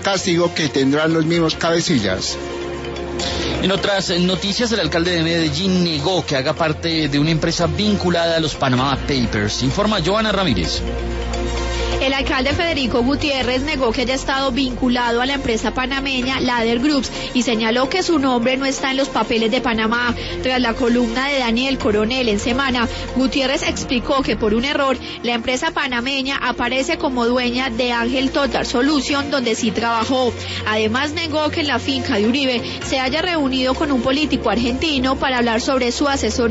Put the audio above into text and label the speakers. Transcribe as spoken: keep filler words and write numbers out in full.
Speaker 1: castigo que tendrán los mismos cabecillas.
Speaker 2: En otras noticias, el alcalde de Medellín negó que haga parte de una empresa vinculada a los Panama Papers. Informa Joana Ramírez.
Speaker 3: El alcalde Federico Gutiérrez negó que haya estado vinculado a la empresa panameña Lader Groups y señaló que su nombre no está en los papeles de Panamá. Tras la columna de Daniel Coronel en Semana, Gutiérrez explicó que por un error la empresa panameña aparece como dueña de Ángel Total Solution, donde sí trabajó. Además negó que en la finca de Uribe se haya reunido con un político argentino para hablar sobre su asesoría